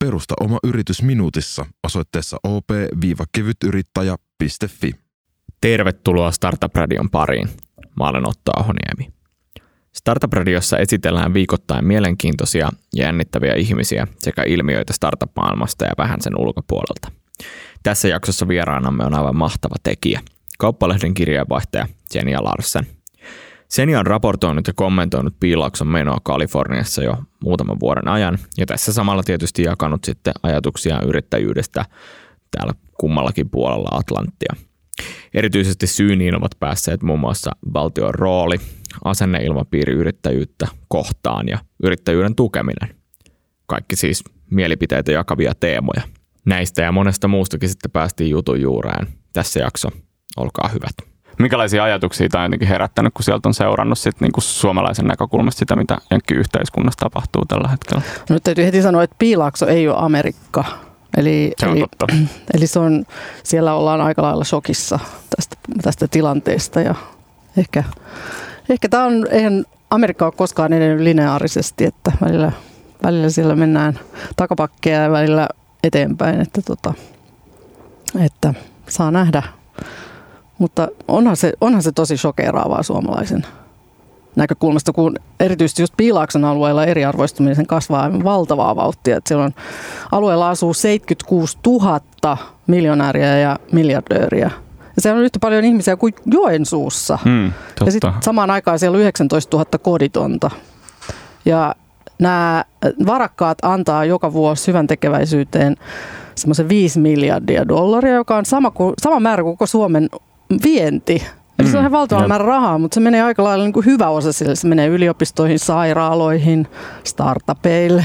Perusta oma yritys minuutissa osoitteessa op-kevytyrittäjä.fi. Tervetuloa Startup Radion pariin. Mä olen Otto Ahoniemi. Startup Radiossa esitellään viikoittain mielenkiintoisia ja jännittäviä ihmisiä sekä ilmiöitä startup-maailmasta ja vähän sen ulkopuolelta. Tässä jaksossa vieraanamme on aivan mahtava tekijä, Kauppalehden kirjeenvaihtaja Senja Larsen. Senja on raportoinut ja kommentoinut Piilaakson menoa Kaliforniassa jo muutaman vuoden ajan ja tässä samalla tietysti jakanut sitten ajatuksia yrittäjyydestä täällä kummallakin puolella Atlanttia. Erityisesti syyniin ovat päässeet muun muassa valtion rooli, asenneilmapiiri yrittäjyyttä kohtaan ja yrittäjyyden tukeminen. Kaikki siis mielipiteitä jakavia teemoja. Näistä ja monesta muustakin sitten päästiin jutun juureen. Tässä jakso, olkaa hyvät. Minkälaisia ajatuksia tämä on jotenkin herättänyt, kun sieltä on seurannut sit niinku suomalaisen näkökulmasta sitä, mitä yhteiskunnassa tapahtuu tällä hetkellä? No, täytyy heti sanoa, että Piilaakso ei ole Amerikka. Eli siellä ollaan aika lailla shokissa tästä tilanteesta ja ehkä tämä on, eihän Amerikka ole koskaan edennyt lineaarisesti, että välillä siellä mennään takapakkeja ja välillä eteenpäin, että saa nähdä. Mutta onhan se tosi shokeeraavaa suomalaisen näkökulmasta, kun erityisesti just Piilaakson alueella eriarvoistumisen kasvaa aivan valtavaa vauhtia. Että siellä alueella asuu 76 000 miljonääriä ja miljardööriä. Ja siellä on yhtä paljon ihmisiä kuin Joensuussa. Ja sitten samaan aikaan siellä on 19 000 koditonta. Ja nämä varakkaat antaa joka vuosi hyvän tekeväisyyteen semmoisen $5 miljardia, joka on sama määrä kuin koko Suomen vienti. Eli se on ihan valtava määrä rahaa, mutta se menee aika lailla niin kuin hyvä osa sille. Se menee yliopistoihin, sairaaloihin, startupeille.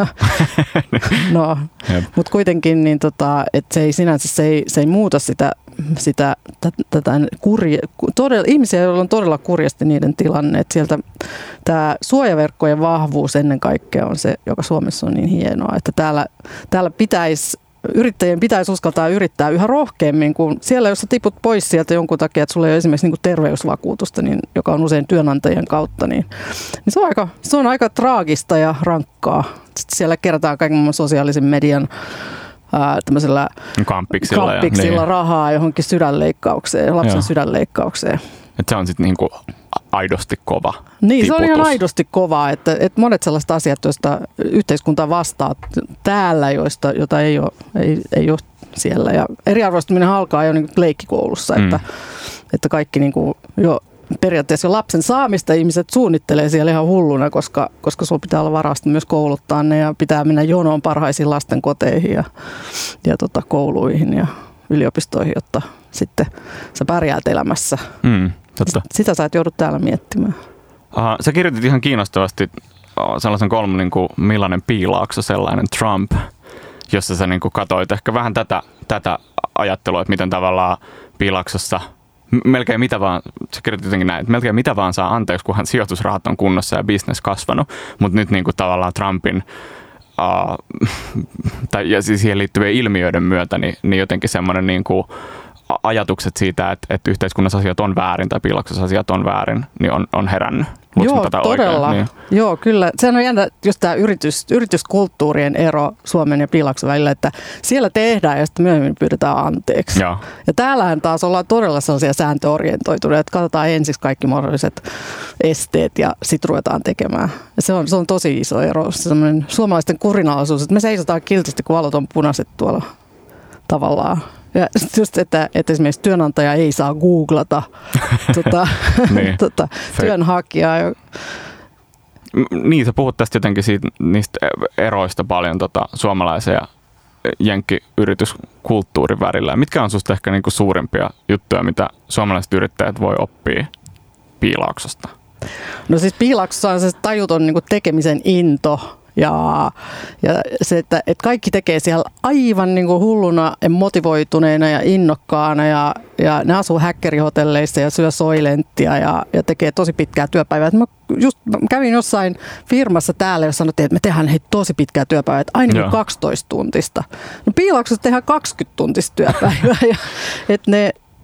Mutta kuitenkin niin että se ei sinänsä se ei muuta tätä ihmisiä, joilla on todella kurjasti niiden tilanne. Että sieltä suojaverkkojen vahvuus ennen kaikkea on se, joka Suomessa on niin hienoa, että täällä yrittäjien pitäisi uskaltaa yrittää yhä rohkeammin, kun siellä, jos sä tiput pois sieltä jonkun takia, että sulla ei ole esimerkiksi niin kuin terveysvakuutusta, niin, joka on usein työnantajien kautta, niin se on aika traagista ja rankkaa. Sitten siellä kerätään kaiken sosiaalisen median tämmöisellä kampiksilla rahaa johonkin sydänleikkaukseen, lapsen sydänleikkaukseen. Että se on sitten niinku aidosti kova Niin, tiputus. Se on ihan aidosti kova, että monet sellaiset asiat, joista yhteiskunta vastaa täällä, jota ei ole siellä. Ja eriarvoistuminen alkaa jo niin kuin leikkikoulussa, että kaikki niin kuin jo periaatteessa jo lapsen saamista ihmiset suunnittelee siellä ihan hulluna, koska sulla pitää olla varasta myös kouluttaa ne ja pitää mennä jonoon parhaisiin lastenkoteihin ja kouluihin ja yliopistoihin, jotta sitten sä pärjäät elämässä. Sitä sä et joudu täällä miettimään. Sä kirjoitit ihan kiinnostavasti sellaisen kolmen, niin kuin millainen Piilaakso, sellainen Trump, jossa sä niin kuin katsoit ehkä vähän tätä ajattelua, että miten tavallaan Piilaaksossa melkein mitä vaan, sä kirjoitit jotenkin näin, että melkein mitä vaan saa anteeksi, kunhan sijoitusrahat on kunnossa ja business kasvanut, mutta nyt niin kuin tavallaan Trumpin ja siis siihen liittyvien ilmiöiden myötä, niin jotenkin semmoinen niin kuin ajatukset siitä, että yhteiskunnassa asiat on väärin tai Piilaaksossa asiat on väärin, niin on herännyt. Joo, todella. Oikein? Niin. Joo, kyllä. Sehän on jännä just tämä yrityskulttuurien ero Suomen ja Piilaakson välillä, että siellä tehdään ja sitten myöhemmin pyydetään anteeksi. Joo. Ja täällähän taas ollaan todella sellaisia sääntöorientoituneita, että katsotaan ensiksi kaikki mahdolliset esteet ja sitten ruvetaan tekemään. Ja se on tosi iso ero, semmoinen suomalaisten kurinalaisuus, että me seisotaan kiltisti, kun valot on punaiset tuolla tavallaan. Ja just, että esimerkiksi työnantaja ei saa googlata työnhakijaa. Niin, sä puhut tästä jotenkin niistä eroista paljon suomalaisen ja jenkkiyrityskulttuurin välillä. Mitkä on susta ehkä niinku suurimpia juttuja, mitä suomalaiset yrittäjät voi oppia Piilaaksosta? No siis Piilaaksossa on se tajuton niinku tekemisen into. Ja se, että kaikki tekee siellä aivan niin kuin hulluna ja motivoituneena ja innokkaana ja ne asuu häkkerihotelleissa ja syö soilenttia ja tekee tosi pitkää työpäivää. Mä kävin jossain firmassa täällä, jossa sanottiin, että me tehdään tosi pitkää työpäivää, että ainakin 12 tuntista. No Piilaaksossa tehdään 20 tuntista työpäivää ja että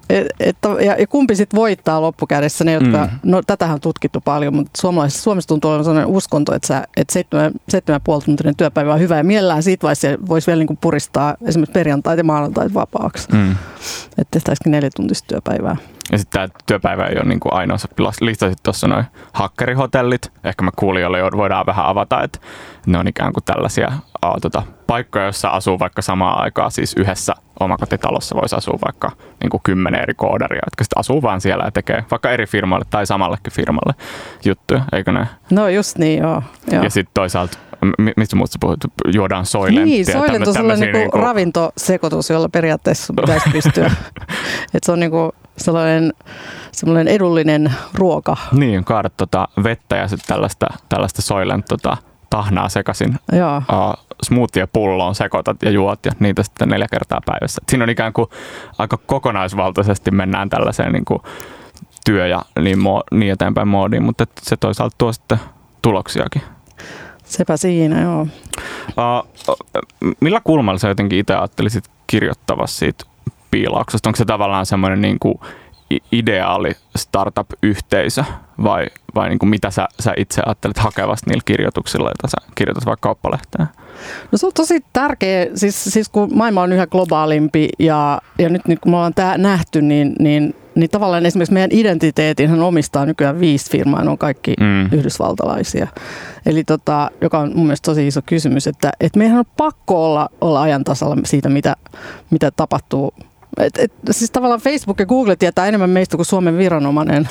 ja kumpi sitten voittaa loppukädessä, ne jotka, no tätähän on tutkittu paljon, mutta Suomessa tuntuu olevan sellainen uskonto, että 7,5-tuntinen työpäivä on hyvä ja mielellään siitä vaiheessa voisi vielä niin kuin puristaa esimerkiksi perjantait ja maanantait vapaaksi. Että tehtäisikin 4-tuntista työpäivää. Ja sitten tämä työpäivä ei ole niin kuin ainoa. Listasit tuossa noin hakkerihotellit. Ehkä mä kuulijoille voidaan vähän avata, että ne on ikään kuin tällaisia paikkoja, joissa asuu vaikka samaan aikaan. Siis yhdessä omakotitalossa voisi asua vaikka niin kuin 10 eri koodaria, jotka sitten asuu vaan siellä ja tekee vaikka eri firmalle tai samallekin firmalle juttuja, eikö ne? No just niin, joo. Ja sitten toisaalta, mistä muusta puhut, juodaan soilenttia. Niin, soilent on sellainen niinku ravintosekoitus, jolla periaatteessa pitäisi pystyä. Että se on niinku sellainen edullinen ruoka. Niin, kaadat vettä ja sitten tällaista soilent tahnaa sekaisin smoothie-pulloon, sekoitat ja juot ja niitä sitten 4 kertaa päivässä. Siinä on ikään kuin aika kokonaisvaltaisesti mennään tällaiseen niin kuin työ- ja niin eteenpäin moodiin, mutta se toisaalta tuo sitten tuloksiakin. Sepä siinä, joo. Millä kulmalla sä jotenkin itse ajattelisit kirjoittavasi siitä Piilauksesta? Onko se tavallaan semmoinen niin kuin ideaali startup-yhteisö vai niin kuin mitä sä itse ajattelet hakevasti niillä kirjoituksilla, joita sä kirjoitat vaikka kauppalehteen? No se on tosi tärkeä, siis kun maailma on yhä globaalimpi ja nyt kun me ollaan nähty, niin tavallaan esimerkiksi meidän identiteetinhän omistaa nykyään 5 firmaa, ne on kaikki yhdysvaltalaisia. Eli joka on mun mielestä tosi iso kysymys, että meidän on pakko olla ajan tasalla siitä, mitä tapahtuu. Siis tavallaan Facebook ja Google tietää enemmän meistä kuin Suomen viranomainen.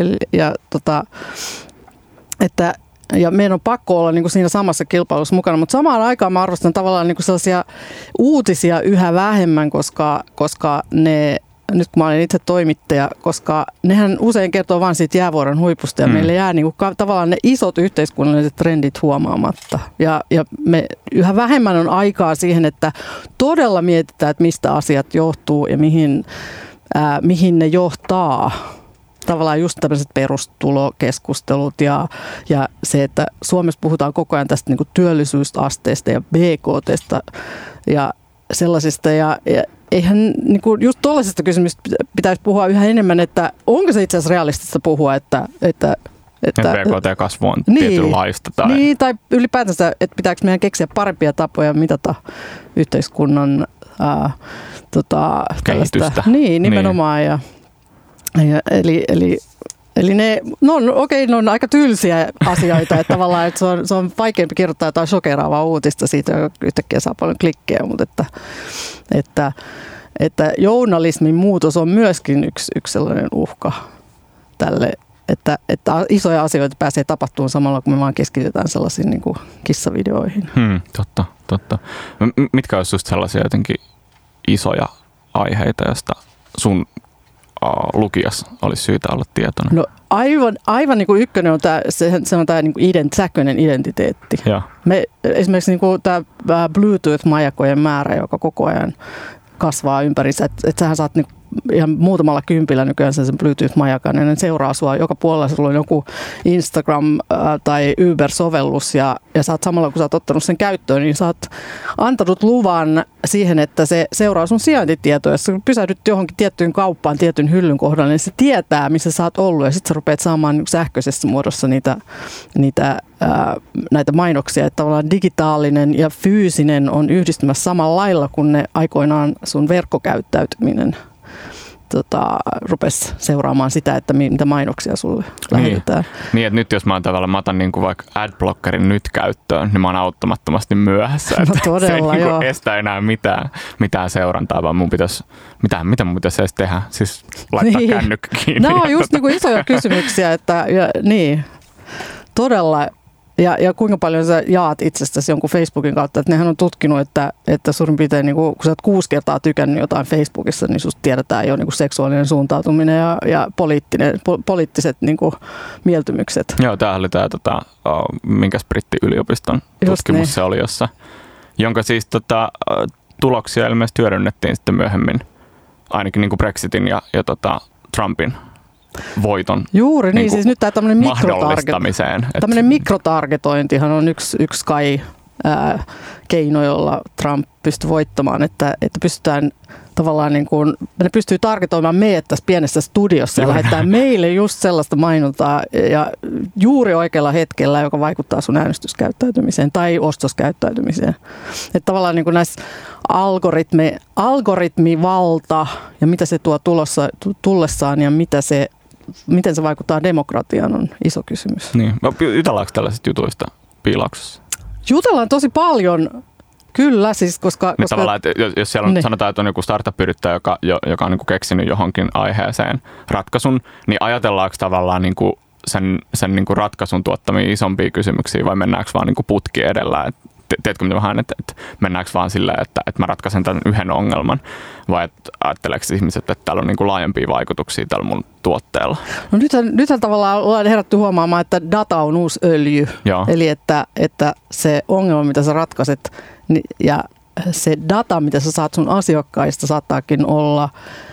Ja meidän on pakko olla niin kuin siinä samassa kilpailussa mukana, mutta samaan aikaan mä arvostan tavallaan niin kuin sellaisia uutisia yhä vähemmän, koska ne, nyt kun mä olen itse toimittaja, koska nehän usein kertoo vain siitä jäävuoren huipusta ja meille jää niin kuin tavallaan ne isot yhteiskunnalliset trendit huomaamatta. Ja me yhä vähemmän on aikaa siihen, että todella mietitään, että mistä asiat johtuu ja mihin ne johtaa. Tavallaan just tämmöiset perustulokeskustelut ja se, että Suomessa puhutaan koko ajan tästä niin kuin työllisyysasteesta ja BKT:sta ja sellaisista. Ja eihän niin kuin just tuollaisesta kysymystä pitäisi puhua yhä enemmän, että onko se itse asiassa realistista puhua, että BKT-kasvu on tietynlaista. Tai ylipäätänsä, että pitääkö meidän keksiä parempia tapoja mitata yhteiskunnan kehitystä. Niin, nimenomaan. Niin. Eli ne on aika tylsiä asioita, että tavallaan että se on vaikeampi kirjoittaa jotain shokeraavaa uutista siitä, joka yhtäkkiä saa paljon klikkejä, mutta että journalismin muutos on myöskin yksi sellainen uhka tälle, että isoja asioita pääsee tapahtumaan samalla, kun me vaan keskitytään sellaisiin niin kuin kissavideoihin. Totta. Mitkä olisi just sellaisia jotenkin isoja aiheita, joista sun lukijas olisi syytä olla tietoinen? No aivan niin kuin ykkönen on se on tämä niin kuin sähköinen identiteetti. Esimerkiksi niin kuin tämä Bluetooth-majakojen määrä, joka koko ajan kasvaa ympärissä. Että sähän saat niin ihan muutamalla kympillä nykyään sen Bluetooth-majakan, ja ne seuraa sua joka puolella. Sulla on joku Instagram tai Uber-sovellus, ja sä oot samalla, kun sä oot ottanut sen käyttöön, niin sä oot antanut luvan siihen, että se seuraa sun sijaintitietoja. Jos sä pysähdyt johonkin tiettyyn kauppaan, tietyn hyllyn kohdalla, niin se tietää, missä sä oot ollut, ja sitten sä rupeat saamaan sähköisessä muodossa näitä mainoksia. Että tavallaan digitaalinen ja fyysinen on yhdistymässä samalla lailla, kun ne aikoinaan sun verkkokäyttäytyminen rupesi seuraamaan sitä, että mitä mainoksia sulle lähetetään. Niin, että nyt jos mä otan niin kuin vaikka adblockerin nyt käyttöön, niin mä oon auttamattomasti myöhässä. No todella, se ei niin kuin estä enää mitään seurantaa, vaan mitä mun pitäisi edes tehdä? Siis laittaa kännykkä kiinni. No just niin kuin isoja kysymyksiä, niin, todella. Ja kuinka paljon sä jaat itsestäsi jonkun Facebookin kautta, että nehän on tutkinut, että suurin piirtein, niin kun sä oot 6 kertaa tykännyt jotain Facebookissa, niin susta tiedetään jo niin kuin seksuaalinen suuntautuminen ja poliittiset niin kuin mieltymykset. Joo, tämähän oli tämä, minkäs brittiyliopiston tutkimus niin se oli, jonka siis tuloksia ilmeisesti hyödynnettiin sitten myöhemmin, ainakin niin kuin Brexitin ja Trumpin voiton. Juuri niin, siis nyt tämä tämmöinen mahdollistamiseen. tämmöinen mikrotargetointihan on yksi kai keino, jolla Trump pystyi voittamaan, että pystytään tavallaan niin kuin, ne pystyy targetoimaan meidät tässä pienessä studiossa ja lähettää meille just sellaista mainontaa ja juuri oikealla hetkellä, joka vaikuttaa sun äänestyskäyttäytymiseen tai ostoskäyttäytymiseen. Että tavallaan niin kuin näissä algoritmivalta ja mitä se tuo tullessaan ja miten se vaikuttaa demokratiaan on iso kysymys. Niin. Jutellaanko tällaisista jutuista piilauksessa? Jutellaan tosi paljon. Kyllä, siis koska tavallaan, että jos siellä on, sanotaan, että on joku startup-yrittäjä, joka on niin kuin keksinyt johonkin aiheeseen ratkaisun, niin ajatellaanko tavallaan niin kuin sen niin kuin ratkaisun tuottamia isompia kysymyksiä vai mennäänkö vaan niin kuin putki edellä? Tiedätkö mitä vähän, että mennäänkö vaan silleen, että mä ratkaisen tämän yhden ongelman vai ajatteleeko ihmiset, että täällä on niin kuin laajempia vaikutuksia tällä mun tuotteella? No nythän tavallaan ollaan herätty huomaamaan, että data on uusi öljy. Joo. Eli että se ongelma, mitä sä ratkaiset ja se data, mitä sä saat sun asiakkaista, saattaakin olla,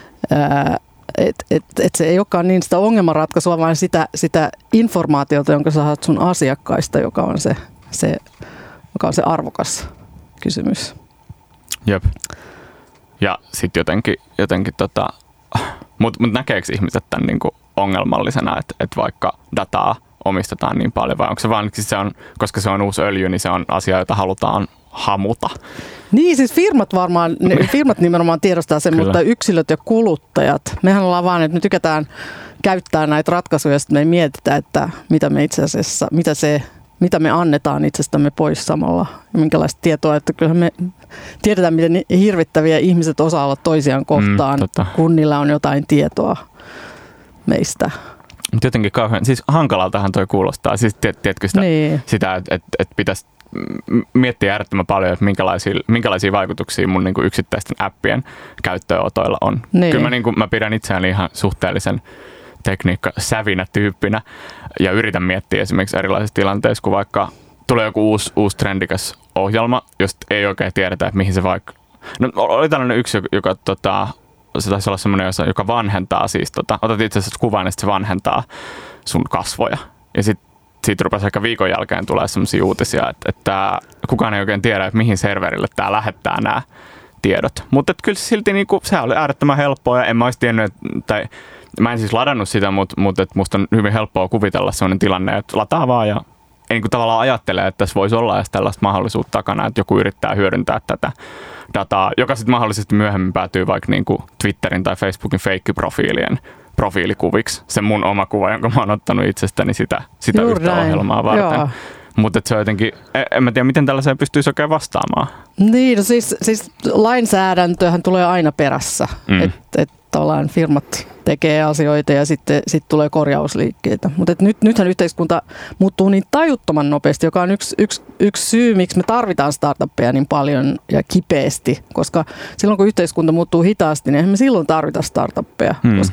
että se ei olekaan niin sitä ongelmanratkaisua, vaan sitä informaatiota, jonka sä saat sun asiakkaista, joka on se arvokas kysymys. Jep. Ja sitten jotenkin mutta näkeekö ihmiset tämän niinku ongelmallisena, että vaikka dataa omistetaan niin paljon, vai onko se vaan, koska se on uusi öljy, niin se on asia, jota halutaan hamuta? Niin, siis firmat nimenomaan tiedostaa sen, mutta yksilöt ja kuluttajat, mehän ollaan vaan, että me tykätään käyttää näitä ratkaisuja, ja sitten me ei mietitä, että mitä me itse asiassa, mitä me annetaan itsestämme pois samalla ja minkälaista tietoa, että kyllähän me tiedetään, miten hirvittäviä ihmiset osaavat toisiaan kohtaan, kun niillä on jotain tietoa meistä. Mutta jotenkin kauhean, siis hankalaltahan toi kuulostaa, siis tiedätkö sitä että pitäisi miettiä äärettömän paljon, että minkälaisia vaikutuksia mun niinku yksittäisten appien käyttöönotoilla on. Niin. Kyllä mä pidän itseäni ihan suhteellisen tekniikkasävinä tyyppinä ja yritän miettiä esimerkiksi erilaisissa tilanteissa, kun vaikka tulee joku uusi trendikäs ohjelma, josta ei oikein tiedetä, että mihin se vaikka... No oli tällainen yksi, joka se taisi olla semmoinen, joka vanhentaa siis, otat itse asiassa kuvan, että se vanhentaa sun kasvoja. Ja siitä rupesi ehkä viikon jälkeen tulee semmoisia uutisia, että kukaan ei oikein tiedä, että mihin serverille tämä lähettää nämä tiedot. Mutta kyllä se silti sehän oli äärettömän helppoa ja en mä olisi tiennyt, tai mä en siis ladannut sitä, mutta musta on hyvin helppoa kuvitella sellainen tilanne, että lataa vaan ja ei tavallaan ajattele, että tässä voisi olla edes tällaista mahdollisuutta takana, että joku yrittää hyödyntää tätä dataa, joka sitten mahdollisesti myöhemmin päätyy vaikka Twitterin tai Facebookin feikkiprofiilien profiilikuviksi. Se mun oma kuva, jonka mä oon ottanut itsestäni sitä yhtä ohjelmaa varten. Mutta se on jotenkin, en mä tiedä, miten tällaiseen pystyisi oikein vastaamaan. Niin, no siis lainsäädäntöhän tulee aina perässä. Että tavallaan firmat tekee asioita ja sitten tulee korjausliikkeitä. Mutta nythän yhteiskunta muuttuu niin tajuttoman nopeasti, joka on yksi syy, miksi me tarvitaan startuppeja niin paljon ja kipeästi. Koska silloin, kun yhteiskunta muuttuu hitaasti, niin eihän me silloin tarvita startuppeja,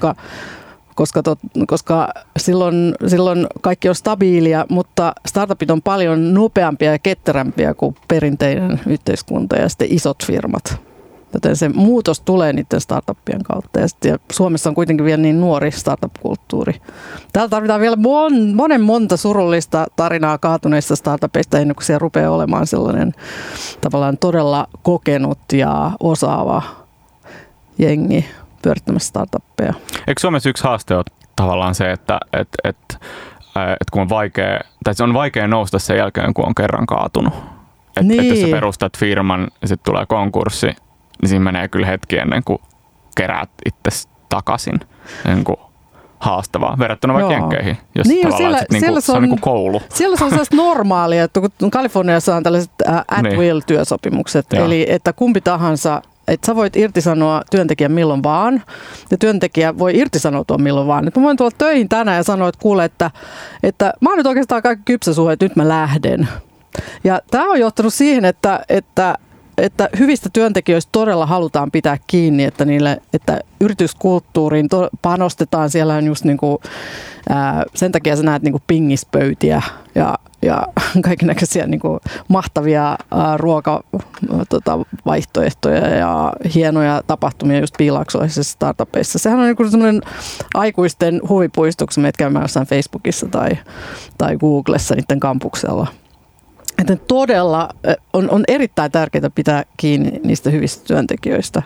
koska silloin kaikki on stabiilia, mutta startupit on paljon nopeampia ja ketterämpiä kuin perinteinen yhteiskunta ja sitten isot firmat. Joten se muutos tulee niiden startuppien kautta. Ja Suomessa on kuitenkin vielä niin nuori startup-kulttuuri. Täällä tarvitaan vielä monta surullista tarinaa kaatuneista startupeista ennen kuin siellä rupeaa olemaan sellainen tavallaan todella kokenut ja osaava jengi pyörittämässä startuppeja. Eikö Suomessa yksi haaste ole tavallaan se, että kun on vaikea, tai se on vaikea nousta sen jälkeen, kun on kerran kaatunut? Että jos sä perustat firman ja sitten tulee konkurssi, niin siinä menee kyllä hetki ennen kuin keräät itse takaisin. Niin kuin haastavaa verrattuna vaikka jenkkeihin, jos tavallaan se on niin kuin koulu. Siellä se on sellaista normaalia, että kun Kaliforniassa on tällaiset at-will-työsopimukset, eli että kumpi tahansa, että sä voit irtisanoa työntekijän milloin vaan, ja työntekijä voi irtisanoutua milloin vaan. Että mä voin tulla töihin tänään ja sanoa, että kuule, että mä oon nyt oikeastaan kaikki kypsä suhde, että nyt mä lähden. Ja tämä on johtanut siihen, että hyvistä työntekijöistä todella halutaan pitää kiinni, että yrityskulttuuriin panostetaan. Siellä on just sen takia sä näet pingispöytiä ja kaikennäköisiä mahtavia ruokavaihtoehtoja ja hienoja tapahtumia just piilaaksoisissa startupeissa. Sehän on semmoinen aikuisten huvipuisto, kun sä menet käymään jossain Facebookissa tai Googlessa niiden kampuksella. että todella on erittäin tärkeää pitää kiinni niistä hyvistä työntekijöistä.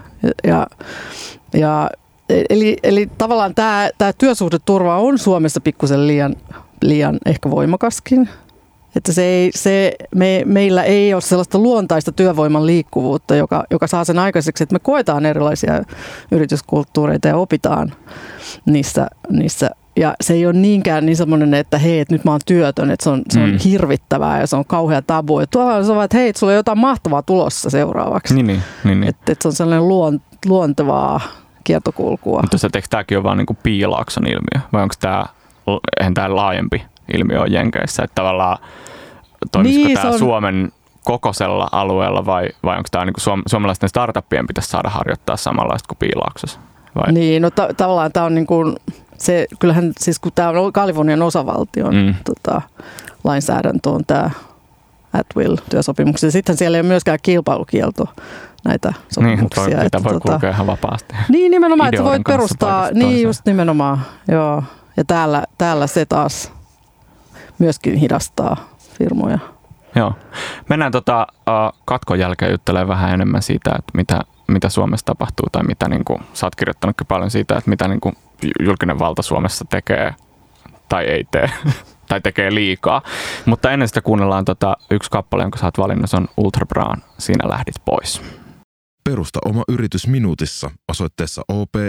Eli tavallaan tämä työsuhdeturva on Suomessa pikkusen liian ehkä voimakaskin. Että meillä ei ole sellaista luontaista työvoiman liikkuvuutta, joka saa sen aikaiseksi, että me koetaan erilaisia yrityskulttuureita ja opitaan niissä. Ja se ei ole niinkään niin semmoinen, että hei, että nyt mä oon työtön, että se on hirvittävää ja se on kauhea tabu. Että tuolla se on, että hei, sulla on jotain mahtavaa tulossa seuraavaksi. Niin. Että se on sellainen luontevaa kiertokulkua. Mutta eikö tämäkin ole vaan niin kuin Piilaakson ilmiö? Vai onko tämä laajempi ilmiö on Jenkeissä? Että tavallaan toimisiko tämä Suomen kokoisella alueella vai onko tämä niin suomalaisten startuppien pitäisi saada harjoittaa samanlaista kuin Piilaaksossa? Vai? Niin, no tavallaan tämä on niin kuin se, kyllähän siis kun tämä on Kalifornian osavaltion lainsäädäntö on tämä at will -työsopimuksia. Sitten siellä ei ole myöskään kilpailukielto näitä sopimuksia. Niin, sitä voi kulkea ihan vapaasti. Niin, nimenomaan, että voit perustaa, niin just nimenomaan, joo. Ja täällä se taas myöskin hidastaa firmoja. Joo. Mennään katkon jälkeen juttelemaan vähän enemmän siitä, että mitä Suomessa tapahtuu tai mitä niin kuin, sä oot kirjoittanutkin paljon siitä, että mitä niin kuin, julkinen valta Suomessa tekee tai ei tee tai tekee liikaa. Mutta ennen sitä kuunnellaan yksi kappale, jonka sä oot valinnut, se on Ultra Brown, Siinä lähdit pois. Perusta oma yritys minuutissa osoitteessa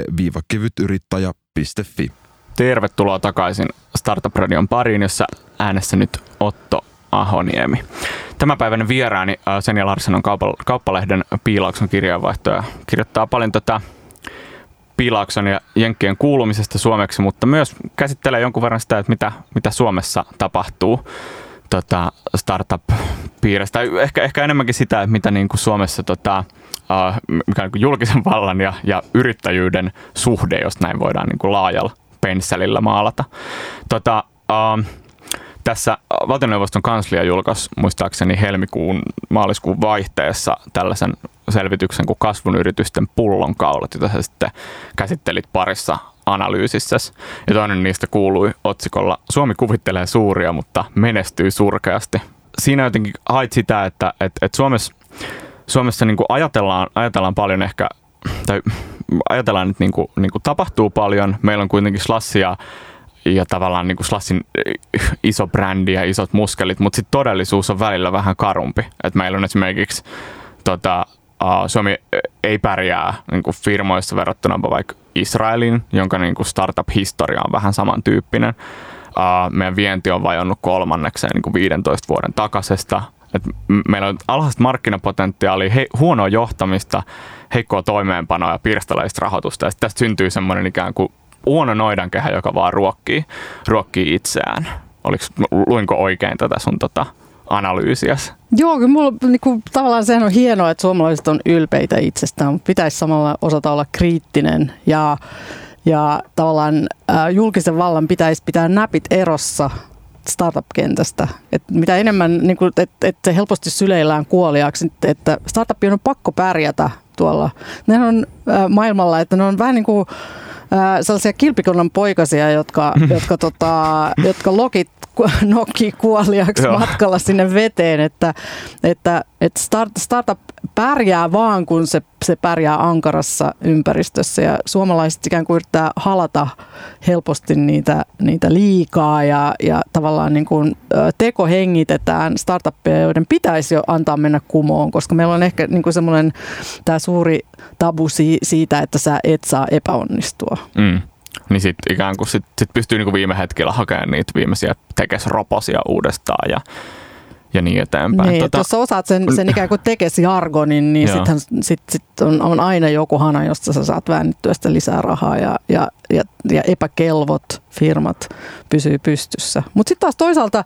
op-kevytyrittäjä.fi. Tervetuloa takaisin Startup Radion pariin, jossa äänessä nyt Otto Ahoniemi. Tämänpäiväinen vieraani Senja Larsson on Kauppalehden Piilaakson kirjeenvaihtoja. Kirjoittaa paljon Piilaakson ja Jenkkien kuulumisesta suomeksi, mutta myös käsittelee jonkun verran sitä, että mitä Suomessa tapahtuu startup-piiristä. Ehkä enemmänkin sitä, että mitä niin kuin Suomessa mikä on niin kuin julkisen vallan ja yrittäjyyden suhde, jos näin voidaan niin kuin laajalla pensselillä maalata. Tässä valtioneuvoston kanslia julkaisi muistaakseni maaliskuun vaihteessa tällaisen selvityksen kuin kasvun yritysten pullonkaulat, jota sä sitten käsittelit parissa analyysissä. Ja toinen niistä kuului otsikolla Suomi kuvittelee suuria, mutta menestyy surkeasti. Siinä jotenkin hait sitä, että Suomessa niin kuin ajatellaan paljon ehkä, tai ajatellaan, että niin kuin tapahtuu paljon. Meillä on kuitenkin Slassia ja tavallaan niin kuin Slassin iso brändi ja isot muskelit, mutta sitten todellisuus on välillä vähän karumpi. Et meillä on esimerkiksi Suomi ei pärjää niin kuin firmoissa verrattuna vaikka Israeliin, jonka niin kuin startup-historia on vähän samantyyppinen. Meidän vienti on vajonnut kolmannekseen niin kuin 15 vuoden takaisesta. Et meillä on alhaista markkinapotentiaalia, huonoa johtamista, heikkoa toimeenpanoa ja pirstaleista rahoitusta. Ja tästä syntyy semmoinen ikään kuin huono noidankehä, joka vaan ruokkii itseään. Luinko oikein tätä sun analyysiäsi? Joo, kyllä mulla tavallaan sehän on hienoa, että suomalaiset on ylpeitä itsestään, mutta pitäisi samalla osata olla kriittinen ja tavallaan julkisen vallan pitäisi pitää näpit erossa startup-kentästä. Et mitä enemmän, että se helposti syleillään kuoliaaksi, että startupien on pakko pärjätä tuolla. Ne on maailmalla, että ne on vähän niin kuin sellaisia kilpikonnan poikasia, jotka nokkii kuoliaksi matkalla sinne veteen, että startup pärjää vaan, kun se pärjää ankarassa ympäristössä ja suomalaiset ikään kuin yrittää halata helposti niitä liikaa ja tavallaan niin kuin tekohengitetään startuppeja, joiden pitäisi jo antaa mennä kumoon, koska meillä on ehkä niin kuin semmoinen tämä suuri tabu siitä, että sä et saa epäonnistua. Niin sitten ikään kuin sit pystyy niinku viime hetkellä hakemaan niitä viimeisiä tekes-roposia uudestaan ja niin eteenpäin. Niin, jos sä osaat sen ikään kuin tekes-jargonin, niin sitten on aina joku hana, josta sä saat väännettyä sitä lisää rahaa ja epäkelvot firmat pysyy pystyssä. Mutta sitten taas toisaalta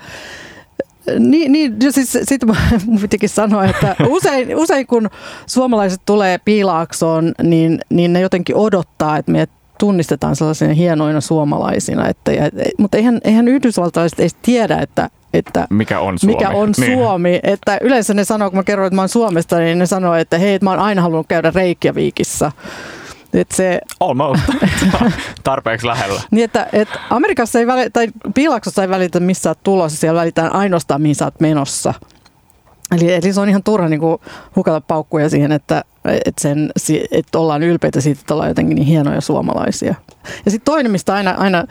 sitten mun pitikin sanoa, että usein kun suomalaiset tulee Piilaaksoon, niin ne jotenkin odottaa, että me tunnistetaan sellaisina hienoina suomalaisina, mutta eihän yhdysvaltalaiset edes tiedä, että mikä on Suomi. Niin. Että yleensä ne sanoo, kun mä kerron, että mä oon Suomesta, niin ne sanoo, että hei, mä oon aina halunnut käydä Reykjavikissa. Almost. Tarpeeksi lähellä. Niin, että Amerikassa tai Piilaaksossa ei välitä, missä olet tulossa, siellä välitään ainoastaan, mihin sä oot menossa. Eli se on ihan turha niin kuin hukata paukkuja siihen, että ollaan ylpeitä siitä, että ollaan jotenkin niin hienoja suomalaisia. Ja sitten toinen, mistä aina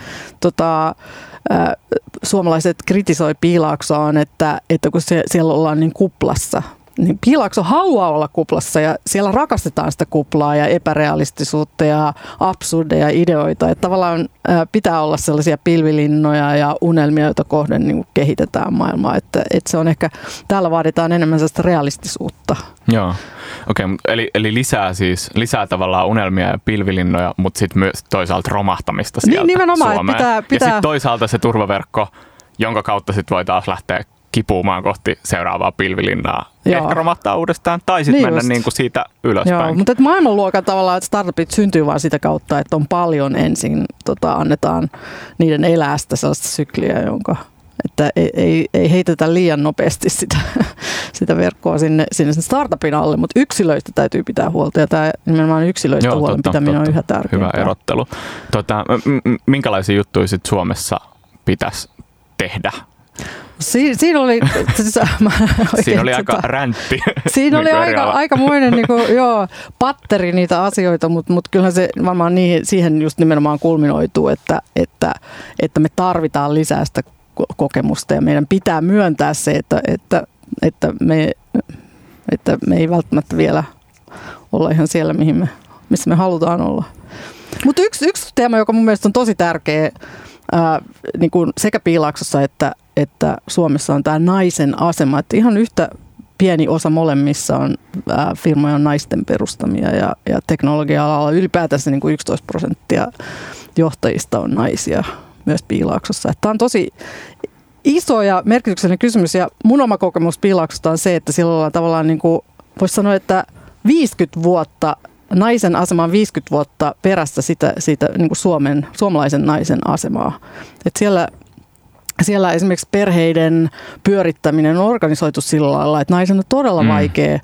suomalaiset kritisoi Piilaaksoa on, että kun siellä ollaan niin kuplassa, niin Piilaakso haluaa olla kuplassa ja siellä rakastetaan sitä kuplaa ja epärealistisuutta ja absurdeja ideoita. Että tavallaan pitää olla sellaisia pilvilinnoja ja unelmia, joita kohden niin kehitetään maailmaa. Että se on ehkä, täällä vaaditaan enemmän sellaista realistisuutta. Joo, okei, eli lisää tavallaan unelmia ja pilvilinnoja, mutta sitten myös toisaalta romahtamista sieltä nimenomaan, Suomeen. Pitää. Ja sitten toisaalta se turvaverkko, jonka kautta sitten voi taas lähteä kipuumaan kohti seuraavaa pilvilinnaa. Joo. Ehkä romahtaa uudestaan tai sitten mennä niin kuin siitä ylöspäin. Joo, mutta maailmanluokan tavallaan, että startupit syntyy vaan sitä kautta, että on paljon ensin, annetaan niiden elää sellaista sykliä, jonka että ei heitetä liian nopeasti sitä verkkoa sinne startupin alle, mutta yksilöistä täytyy pitää huolta ja tämä nimenomaan yksilöistä huolen pitäminen on yhä tärkeää. Hyvä erottelu. Minkälaisia juttuja sit Suomessa pitäisi tehdä? Siinä oli, siinä oli aika räntti. Siinä oli aikamoinen patteri niitä asioita, mutta kyllähän se varmaan siihen just nimenomaan kulminoituu, että me tarvitaan lisää sitä kokemusta ja meidän pitää myöntää se, että me ei välttämättä vielä olla ihan siellä, missä me halutaan olla. Mutta yksi teema, joka mun mielestä on tosi tärkeä niin kuin sekä Piilaaksossa että Suomessa on tämä naisen asema, että ihan yhtä pieni osa molemmissa on firmoja on naisten perustamia ja teknologia-alalla ylipäätänsä niin kuin 11% johtajista on naisia myös Piilaaksossa. Tämä on tosi iso ja merkityksellinen kysymys ja mun oma kokemus Piilaaksosta on se, että silloin ollaan tavallaan niin kuin, voisi sanoa, että 50 vuotta naisen asema on 50 vuotta perässä siitä niin kuin suomalaisen naisen asemaa. Et siellä esimerkiksi perheiden pyörittäminen on organisoitu sillä lailla, että naisen on todella vaikea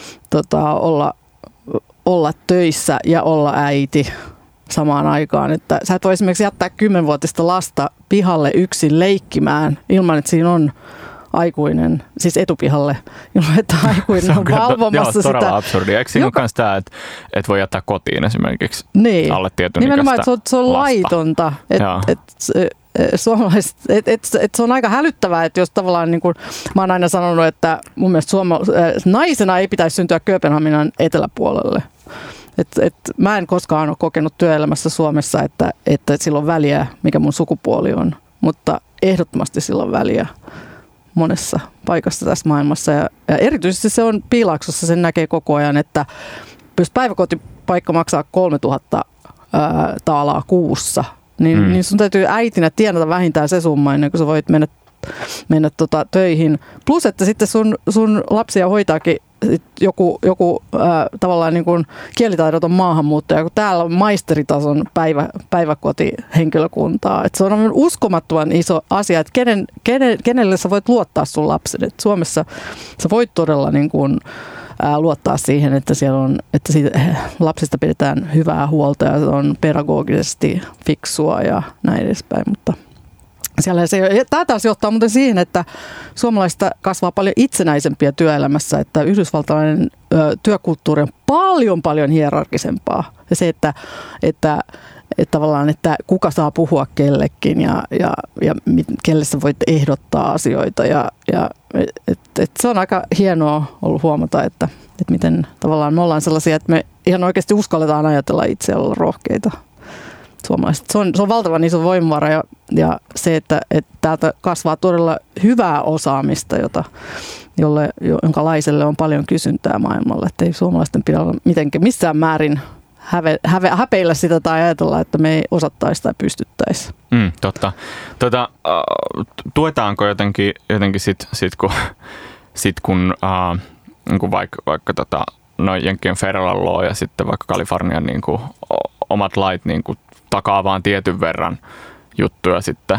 olla töissä ja olla äiti samaan aikaan. Että sä et voi esimerkiksi jättää 10-vuotista lasta pihalle yksin leikkimään ilman, että siinä on aikuinen, siis etupihalle, ilman että aikuinen on valvomassa sitä. Joo, todella absurdia. Eikö siinä ole myös tämä, että voi jättää kotiin esimerkiksi alle tietyn nimenomaan, ikäistä että se on laitonta. Se on aika hälyttävää, että jos tavallaan, niin kuin mä oon aina sanonut, että mun mielestä naisena ei pitäisi syntyä Kööpenhaminan eteläpuolelle. Mä en koskaan ole kokenut työelämässä Suomessa, että sillä on väliä, mikä mun sukupuoli on, mutta ehdottomasti sillä on väliä monessa paikassa tässä maailmassa. Ja erityisesti se on Piilaaksossa, sen näkee koko ajan, että jos päiväkotipaikka maksaa 3000 taalaa kuussa, niin sun täytyy äitinä tienata vähintään se summa ennen kuin sä voit mennä töihin. Plus, että sitten sun lapsia hoitaakin joku tavallaan niin kuin kielitaidoton maahanmuuttaja, kun täällä on maisteritason päiväkotihenkilökuntaa. Et se on uskomattoman iso asia, että kenelle sä voit luottaa sun lapsen. Et Suomessa sä voit todella niin kuin luottaa siihen, että siellä on, että siitä lapsista pidetään hyvää huolta ja se on pedagogisesti fiksua ja näin edespäin, mutta siellä se ei. Tämä taas johtaa muuten siihen, että suomalaista kasvaa paljon itsenäisempiä työelämässä, että yhdysvaltalainen työkulttuuri on paljon hierarkisempaa. Ja se, että tavallaan, että kuka saa puhua kellekin ja kelle sä voit ehdottaa asioita. Se on aika hienoa ollut huomata, että miten tavallaan me ollaan sellaisia, että me ihan oikeasti uskalletaan ajatella itse ja olla rohkeita. Suomalaiset. Se on valtavan iso voimavara ja se, että täältä kasvaa todella hyvää osaamista, jonka laiselle on paljon kysyntää maailmalla. Että ei suomalaisten pidä olla missään määrin häpeillä sitä tai ajatella, että me ei osattaisi tai pystyttäisi. Totta. Tuetaanko jotenkin kun vaikka noin Jenkkien federal law ja sitten vaikka Kalifornian niin kuin omat lait niin kuin takaa vaan tietyn verran juttuja sitten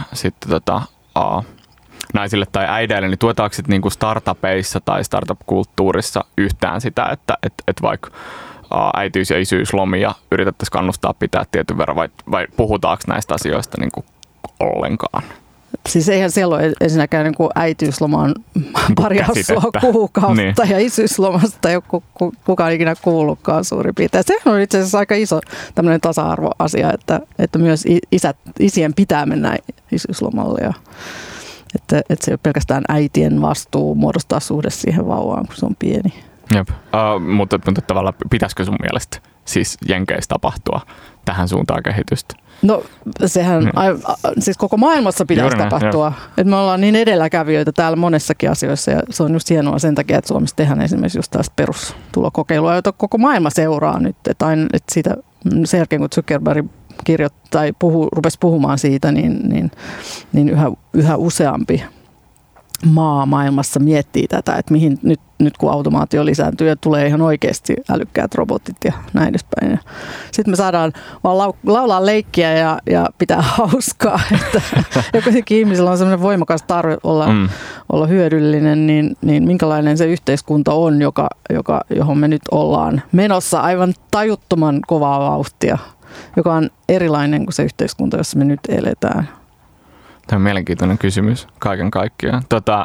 naisille tai äideille, niin tuetaanko sitten niin kuin startupeissa tai startup-kulttuurissa yhtään sitä, että vaikka äitiys- ja isyyslomia yritettäisiin kannustaa pitää tietyn verran vai puhutaanko näistä asioista niin kuin ollenkaan? Siis eihän siellä ole ensinnäkään niin äitiyslomaan pari kuukautta niin. Ja isyyslomasta ei ole kukaan ikinä kuullutkaan suurin piirtein. Sehän on itse asiassa aika iso tämmöinen tasa-arvoasia, että myös isien pitää mennä isyyslomalle. Ja, että se ei ole pelkästään äitien vastuu muodostaa suhde siihen vauvaan, kun se on pieni. Jep. Mutta tavallaan pitäisikö sun mielestä siis Jenkeissä tapahtua tähän suuntaan kehitystä? No sehän, siis koko maailmassa pitäisi tapahtua. Että me ollaan niin edelläkävijöitä täällä monessakin asioissa ja se on just hienoa sen takia, että Suomessa tehdään esimerkiksi just tästä perustulokokeilua, jota koko maailma seuraa nyt. Että siitä, sen jälkeen kun Zuckerberg rupesi puhumaan siitä, niin yhä useampi maa maailmassa miettii tätä, että mihin nyt kun automaatio lisääntyy ja tulee ihan oikeasti älykkäät robotit ja näin edespäin. Sitten me saadaan vaan laulaa leikkiä ja pitää hauskaa. Ja kuitenkin ihmisillä on sellainen voimakas tarve olla hyödyllinen, niin minkälainen se yhteiskunta on, johon me nyt ollaan menossa aivan tajuttoman kovaa vauhtia, joka on erilainen kuin se yhteiskunta, jossa me nyt eletään. Tämä on mielenkiintoinen kysymys kaiken kaikkiaan.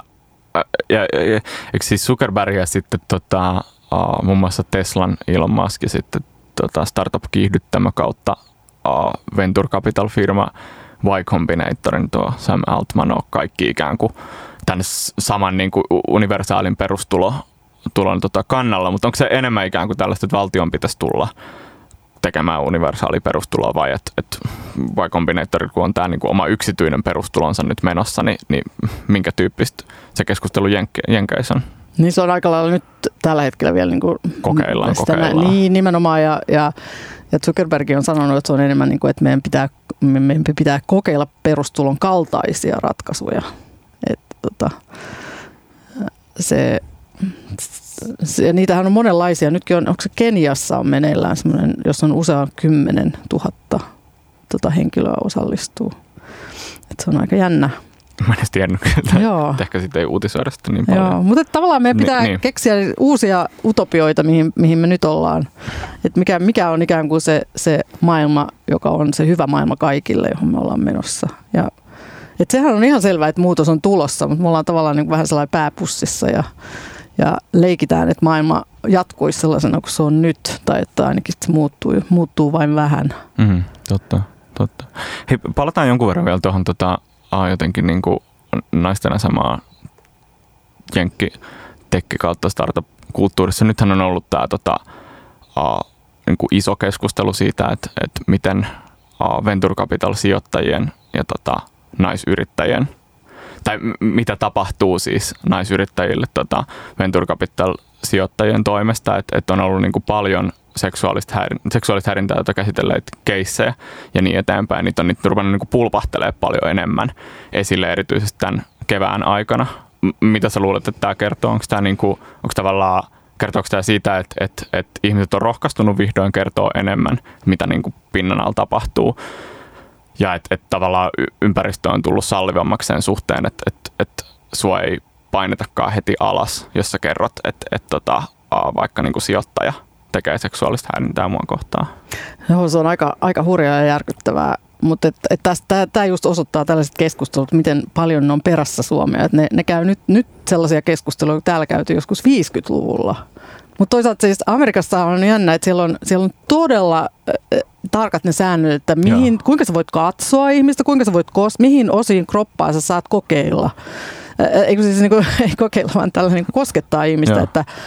Eikö siis Zuckerberg ja sitten muun muassa Teslan Elon Musk ja sitten startup-kiihdyttämä kautta venture capital-firma Y Combinatorin tuo Sam Altman on kaikki ikään kuin tämän saman niin kuin universaalin perustulon kannalla, mutta onko se enemmän ikään kuin tällaista, että valtion pitäisi tulla tekemään universaali perustuloa vai että Y Combinator, kun on tämä niin kuin oma yksityinen perustulonsa nyt menossa, niin minkä tyyppistä se keskustelu Jenkeissä on? Niin se on aika lailla nyt tällä hetkellä vielä niin kuin kokeillaan. Niin nimenomaan ja Zuckerberg on sanonut, että se on enemmän niin kuin, että meidän pitää kokeilla perustulon kaltaisia ratkaisuja. Ja niitähän on monenlaisia. Nytkin onko se Keniassa on meneillään semmoinen, jos on usean 10 000 henkilöä osallistuu. Et se on aika jännä. Mä en edes tiennyt, että ehkä sitten ei uutisoida sitä niin paljon. Joo, mutta tavallaan meidän pitää keksiä uusia utopioita, mihin me nyt ollaan. Et mikä on ikään kuin se maailma, joka on se hyvä maailma kaikille, johon me ollaan menossa. Et sehän on ihan selvää, että muutos on tulossa, mutta me ollaan tavallaan niin kuin vähän sellainen pääpussissa ja leikitään, että maailma jatkuisi sellaisena kuin se on nyt, tai että ainakin se muuttuu vain vähän. Totta. Hei, palataan jonkun verran vielä tuohon jotenkin niin kuin naisten asemaa jenkki-tekki kautta startup-kulttuurissa. Nythän on ollut tämä niin kuin iso keskustelu siitä, että miten venture capital-sijoittajien ja naisyrittäjien tai mitä tapahtuu siis naisyrittäjille venture capital-sijoittajien toimesta, että on ollut niin kuin paljon seksuaalista häirintää, jota käsitelleet keissejä ja niin eteenpäin. Niitä on nyt ruvennut niin kuin pulpahtelemaan paljon enemmän esille, erityisesti tämän kevään aikana. Mitä sä luulet, että tämä kertoo? Onko tämä tavallaan, kertooko tämä siitä, että ihmiset on rohkaistunut vihdoin kertoa enemmän, mitä niin kuin pinnan alla tapahtuu? Ja että tavallaan ympäristö on tullut sallivammaksi sen suhteen, että sua ei painetakaan heti alas, jos sä kerrot, että vaikka niin kuin sijoittaja tekee seksuaalista häirintää mua kohtaan. Joo, se on aika hurjaa ja järkyttävää, mutta tämä just osoittaa tällaiset keskustelut, miten paljon ne on perässä Suomea. Että ne käy nyt sellaisia keskusteluja, kun täällä käytiin joskus 50-luvulla. Mutta toisaalta siis Amerikassa on jännä, että siellä on todella tarkat ne säännöt, että kuinka sä voit katsoa ihmistä, kuinka sä voit mihin osiin kroppaa sä saat kokeilla. Eikö siis niin kuin, ei kokeilla, vaan tällä niin kuin koskettaa ihmistä.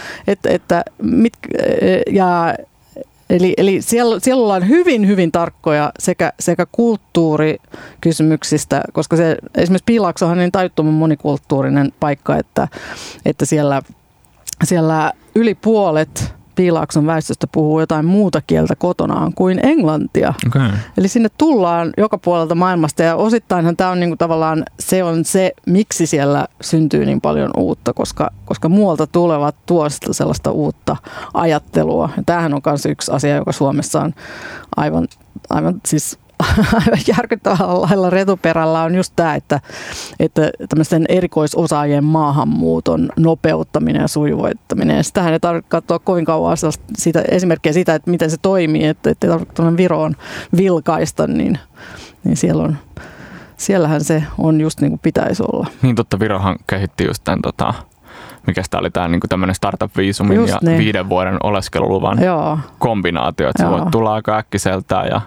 Eli siellä ollaan hyvin, hyvin tarkkoja sekä kulttuurikysymyksistä, koska se, esimerkiksi Piilaakso on niin tajuttoman monikulttuurinen paikka, että siellä yli puolet Piilaakson väestöstä puhuu jotain muuta kieltä kotonaan kuin englantia. Okay. Eli sinne tullaan joka puolelta maailmasta ja osittainhan tämä on niinku tavallaan se, miksi siellä syntyy niin paljon uutta, koska muualta tulevat tuo sellaista uutta ajattelua. Ja tämähän on myös yksi asia, joka Suomessa on aivan siis aivan järkyttävällä lailla retuperällä on just tämä, että tämmöisten erikoisosaajien maahanmuuton nopeuttaminen ja sujuvoittaminen. Ja sitähän ei tarvitse katsoa kovin kauan esimerkkejä siitä, että miten se toimii, että ei tarvitse tuonne Viroon vilkaista, niin siellä on siellähän se on just niin kuin pitäisi olla. Niin totta, Virohan kehitti just tämän, mikä tämä oli tämä niin tämmöinen startup-viisumin just ja niin. 5 vuoden oleskeluluvan kombinaatio, että se voi tulla aika äkkiseltään. Ja,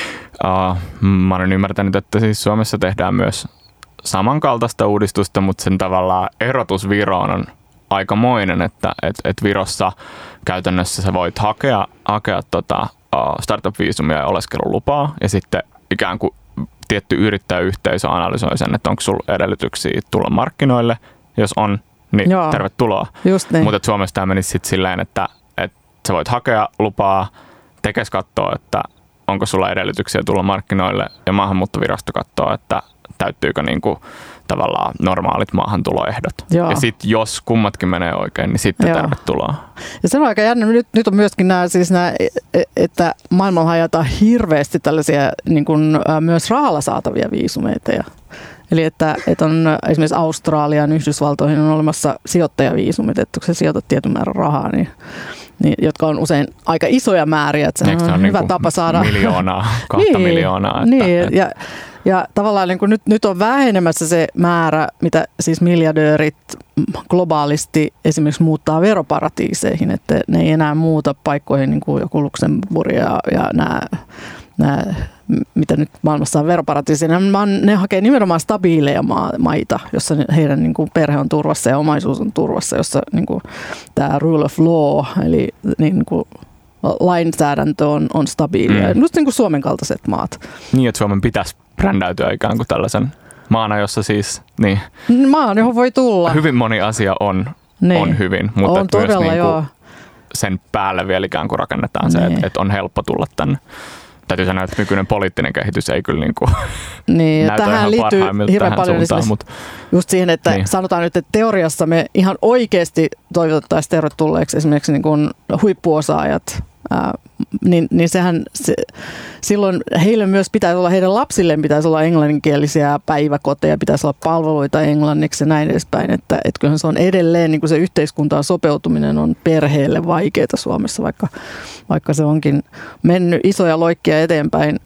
mä olen ymmärtänyt, että siis Suomessa tehdään myös samankaltaista uudistusta, mutta sen tavallaan erotus Viroon on aikamoinen, että Virossa käytännössä sä voit hakea startup-viisumia ja oleskelulupaa ja sitten ikään kuin tietty yrittäjäyhteisö analysoi sen, että onko sulla edellytyksiä tulla markkinoille. Jos on, niin tervetuloa. Niin. Mutta Suomessa tämä menisi sitten silleen, että sä voit hakea lupaa, Tekes katsoo, että onko sulla edellytyksiä tulla markkinoille ja maahanmuuttovirasto katsoo, että täyttyykö niinku tavallaan normaalit maahantuloehdot. Joo. Ja sitten jos kummatkin menee oikein, niin sitten tervetuloa. Ja se on aika jännä. Nyt on myöskin nämä, että maailmalla hajataan hirveästi tällaisia niin kuin, myös rahalla saatavia viisumeita. Eli että on esimerkiksi Australian, Yhdysvaltoihin on olemassa sijoittajaviisumit, että kun sä sijoitat tietyn määrän rahaa, niin, jotka on usein aika isoja määriä. Että se on hyvä tapa saada 2 miljoonaa. Että. Ja tavallaan niin kuin nyt on vähenemässä se määrä, mitä siis miljardöörit globaalisti esimerkiksi muuttaa veroparatiiseihin, että ne ei enää muuta paikkoihin niin kuin joku Luxemburg ja nämä, mitä nyt maailmassa on veroparatiiseja. Ne hakee nimenomaan stabiileja maita, jossa heidän niin kuin perhe on turvassa ja omaisuus on turvassa, jossa niin kuin tämä rule of law, eli niin kuin lainsäädäntö on stabiilia. Just niin kuin Suomen kaltaiset maat. Niin, että Suomen pitäisi brändäytyä ikään kuin tällaisen maana, jossa siis maan, johon voi tulla. Hyvin moni asia on hyvin, mutta on todella, myös niin kuin sen päälle vielä ikään kuin rakennetaan se, että on helppo tulla tänne. Täytyy sanoa, että nykyinen poliittinen kehitys ei kyllä näytä tähän ihan parhaimmilta hirveän tähän paljon suuntaan. Mutta just siihen, että sanotaan nyt, että teoriassa me ihan oikeasti toivotettaisiin tervetulleeksi esimerkiksi niin kuin huippuosaajat, niin silloin heille myös pitäisi olla, heidän lapsilleen pitäisi olla englanninkielisiä päiväkoteja, pitäisi olla palveluita englanniksi ja näin edespäin, että kyllähän se on edelleen, niin kuin se yhteiskuntaan sopeutuminen on perheelle vaikeaa Suomessa, vaikka se onkin mennyt isoja loikkia eteenpäin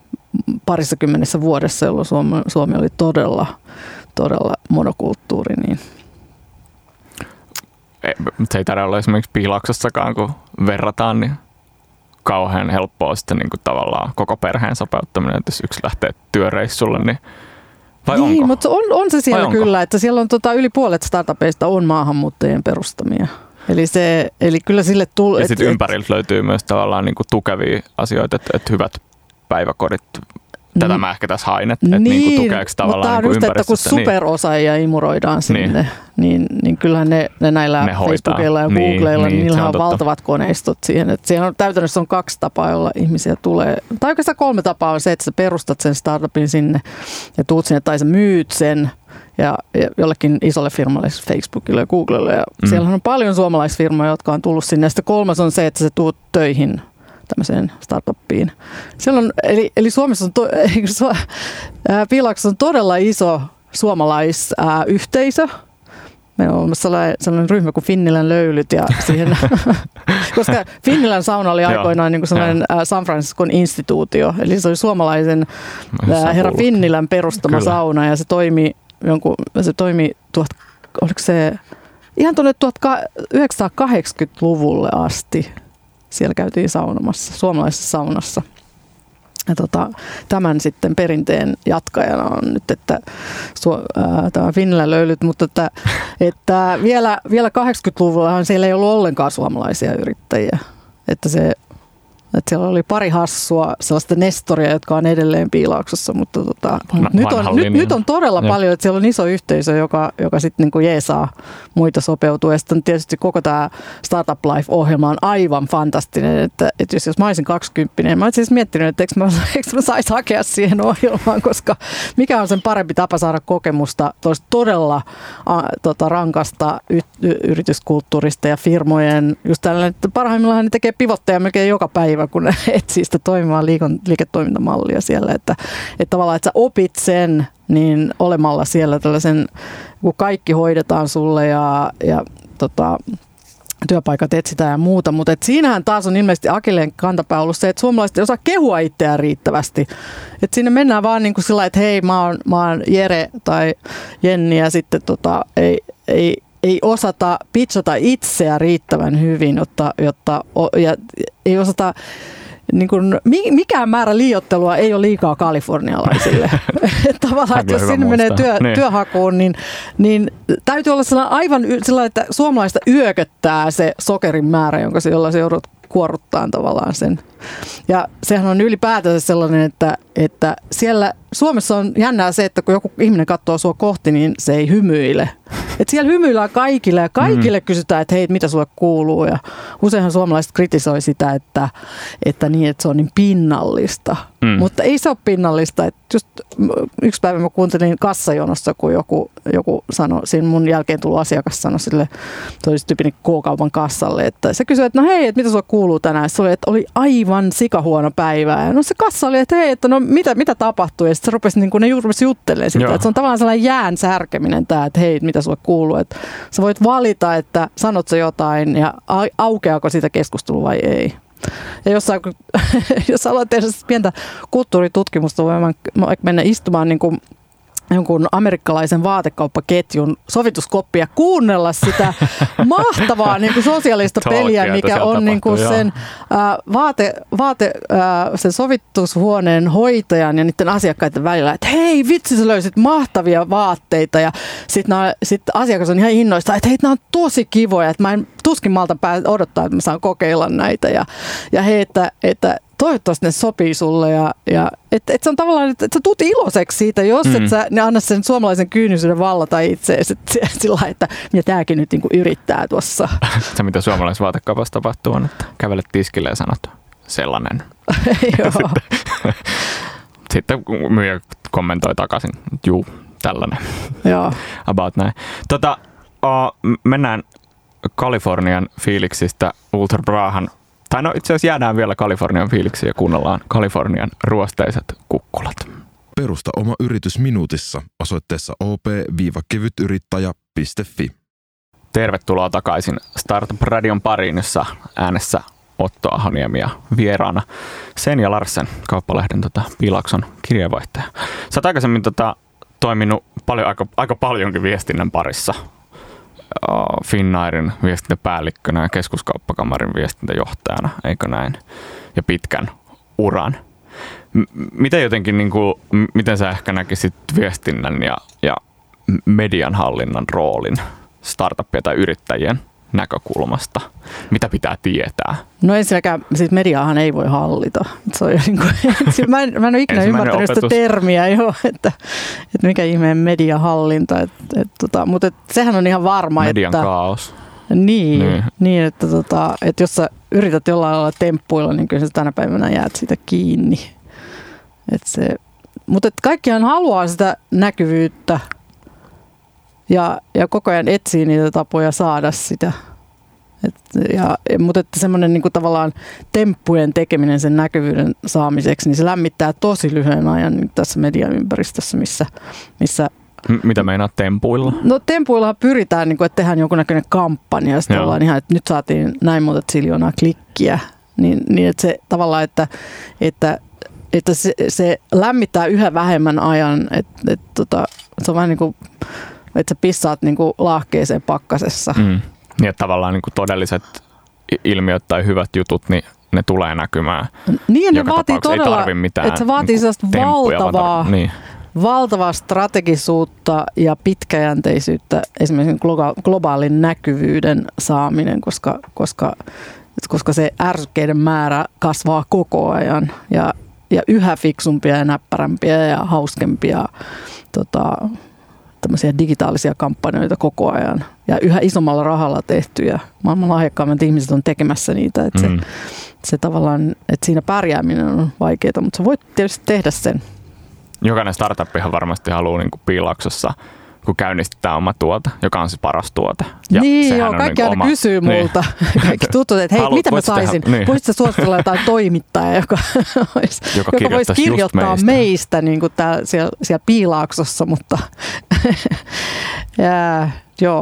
20 vuodessa, jolloin Suomi oli todella monokulttuuri. Niin. Se ei tarvitse olla esimerkiksi Piilaksossakaan, kun verrataan, niin kauhean helppoa sitten niin kuin tavallaan koko perheen sopeuttaminen, että jos yksi lähtee työreissulle, niin vai onko? Mutta on se siellä kyllä, että siellä on yli puolet startupeista on maahanmuuttajien perustamia. Eli kyllä sille tulee. Ja sitten ympäriltä löytyy myös tavallaan niin kuin tukevia asioita, että hyvät päiväkodit. Tätä mä ehkä tässä hain, että niin tukeeksi tavallaan mutta niin just, että kun superosaajia imuroidaan sinne, niin kyllähän ne näillä Facebookilla ja Googleilla, niin niillä on valtavat koneistot siihen. Että siellä on, täytännössä on 2 tapaa, jolla ihmisiä tulee. Tai oikeastaan 3 tapaa on se, että sä perustat sen startupin sinne ja tuut sinne tai sä myyt sen ja jollekin isolle firmalle, Facebookille ja Googlelle. Ja siellä on paljon suomalaisfirmoja, jotka on tullut sinne. Ja sitten 3 on se, että sä tuut töihin tämmöiseen startuppiin. Eli Suomessa on Piilaaksossa on todella iso suomalaisyhteisö. Meillä on olemassa sellainen ryhmä kuin Finnilän löylyt ja siihen, koska Finnilän sauna oli aikoinaan niin kuin sellainen San Franciscon instituutio, eli se oli suomalaisen herra Finnilän perustama sauna ja se toimi oliko se ihan tuonne 1980-luvulle asti. Siellä käytiin saunomassa, suomalaisessa saunassa. Ja tämän sitten perinteen jatkajana on nyt, että tämä Finnilän löylyt, mutta että vielä 80-luvullahan siellä ei ollut ollenkaan suomalaisia yrittäjiä. Että siellä oli pari hassua, sellaista nestoria, jotka on edelleen Piilaaksossa, mutta nyt on todella paljon, että siellä on iso yhteisö, joka sitten niinku jeesaa muita sopeutua. Ja sitten tietysti koko tämä Startup Life-ohjelma on aivan fantastinen, että jos mä olisin 20, mä olisin siis miettinyt, että eikö mä saisi hakea siihen ohjelmaan, koska mikä on sen parempi tapa saada kokemusta todella rankasta yrityskulttuurista ja firmojen, just tällainen, että parhaimmillaan ne tekee pivotteja melkein joka päivä, kun ne etsii sitä toimivaa liiketoimintamallia siellä, että tavallaan, että sä opit sen niin olemalla siellä tällaisen, kun kaikki hoidetaan sulle ja työpaikat etsitään ja muuta, mutta siinähän taas on ilmeisesti akilleen kantapää ollut se, että suomalaiset ei osaa kehua itseään riittävästi. Et sinne mennään vaan niin kuin sillä, että hei, mä oon Jere tai Jenni ja sitten ei osata pitchata itseä riittävän hyvin, jotta ei osata, niin kuin, mikään määrä liioittelua ei ole liikaa kalifornialaisille. Tavallaan, että jos sinne menee työhakuun, niin täytyy olla sellainen aivan sellainen, että suomalaista yököttää se sokerin määrä, jolla se joudut kuorruttaa tavallaan sen. Ja sehän on ylipäätänsä sellainen, että siellä Suomessa on jännää se, että kun joku ihminen katsoo sua kohti, niin se ei hymyile. Että siellä hymyillään kaikille ja kaikille kysytään, että hei, mitä sulle kuuluu. Ja useinhan suomalaiset kritisoi sitä, että se on niin pinnallista. Mutta ei se ole pinnallista. Että just yksi päivä mä kuuntelin kassajonossa, kun joku sanoi, siinä mun jälkeen tullut asiakas sanoi sille tyypin K-kaupan kassalle, että se kysyi, että no hei, että mitä sulle kuuluu tänään. Se oli, että oli aivan sikahuono päivä. Ja no se kassa oli, että hei, että no mitä tapahtui. Ja sitten se rupesi, niin kuin ne rupesi juttelemaan sitä. Että se on tavallaan sellainen jään särkeminen tämä, että hei, mitä sulle kuuluu. Että sä voit valita, että sanot sä jotain ja aukeako siitä keskustelua vai ei. Ja jos haluat tehdä pientä kulttuuritutkimusta, voi mennä istumaan niin kuin jonkun amerikkalaisen vaatekauppaketjun sovituskoppia, kuunnella sitä mahtavaa niin kuin sosiaalista peliä, mikä on niin kuin sen sen sovitushuoneen hoitajan ja niiden asiakkaiden välillä, että hei vitsi, sä löysit mahtavia vaatteita ja sitten asiakas on ihan innoista, että hei, nämä on tosi kivoja, että mä en tuskin malta odottaa, että mä saan kokeilla näitä ja hei, että toivottavasti ne sopii sulle ja että se on tavallaan, että sä tuut iloiseksi siitä, jos et sä anna sen suomalaisen kyynisyyden vallata itseäsi sillä, että mitä tääkin nyt niinku yrittää tuossa. Se mitä suomalaisessa vaatekaupassa tapahtuu on, että kävelet tiskille ja sanot sellainen. Joo. Sitten myyjä kommentoi takaisin, juu, tällainen. Joo. About näin. Mennään Kalifornian fiiliksistä Ultra Brahan. Tai no itse asiassa jäädään vielä Kalifornian fiiliksiin ja kuunnellaan Kalifornian ruosteiset kukkulat. Perusta oma yritys minuutissa osoitteessa op-kevytyrittäjä.fi. Tervetuloa takaisin Startup Radion pariin, jossa äänessä Otto Ahoniemi ja vieraana Senja Larsen, Kauppalehden Piilakson kirjeenvaihtaja. Sä oot aikaisemmin toiminut aika paljonkin viestinnän parissa. Finnairin viestintäpäällikkönä ja Keskuskauppakamarin viestintäjohtajana, eikö näin? Ja pitkän uran. Miten jotenkin, niin kuin, miten sä ehkä näkisit viestinnän ja median hallinnan roolin startuppien tai yrittäjien näkökulmasta? Mitä pitää tietää? No ensinnäkään, siis mediaahan ei voi hallita. Se on niin kuin, mä en ole ikinä ymmärtänyt sitä termiä, että mikä ihmeen mediahallinta. Mutta sehän on ihan varma, median kaos. Niin että jos sä yrität jollain lailla temppuilla, niin kyllä sä tänä päivänä jäät siitä kiinni. Mutta kaikkihan haluaa sitä näkyvyyttä ja koko ajan etsii niitä tapoja saada sitä. Mutta semmoinen niinku tavallaan temppujen tekeminen sen näkyvyyden saamiseksi, niin se lämmittää tosi lyhyen ajan niin tässä mediaympäristössä, missä mitä meinaat tempuilla? No tempuillahan pyritään, niin kuin, että tehdään jonkunnäköinen kampanja ja sitten ollaan ihan, että nyt saatiin näin monta ziljoonaa klikkiä. Niin että se tavallaan, että se lämmittää yhä vähemmän ajan, se on vähän niin kuin, että sä pissaat niin kuin laahkeeseen pakkasessa. Niin, että tavallaan niin kuin todelliset ilmiöt tai hyvät jutut, niin ne tulee näkymään. Niin, ne vaatii todella, että se vaatii niin sellaista valtavaa strategisuutta ja pitkäjänteisyyttä, esimerkiksi globaalin näkyvyyden saaminen, koska se ärsykkeiden määrä kasvaa koko ajan ja yhä fiksumpia ja näppärämpiä ja hauskempia tämmöisiä digitaalisia kampanjoita koko ajan ja yhä isommalla rahalla tehtyjä. Maailman lahjakkaimmat ihmiset on tekemässä niitä. Että se tavallaan, että siinä pärjääminen on vaikeaa, mutta sä voit tietysti tehdä sen. Jokainen startuppihan varmasti haluaa niin kuin Piilaksossa, kun käynnistetään oma tuote, joka on se paras tuote. Ja niin joo, kaikki aina kysyy multa. Kaikki tutut, että hei, mitä mä saisin? Voisitko suositella jotain toimittajaa, joka voisi kirjoittaa meistä niin kuin siellä Piilaaksossa, mutta joo.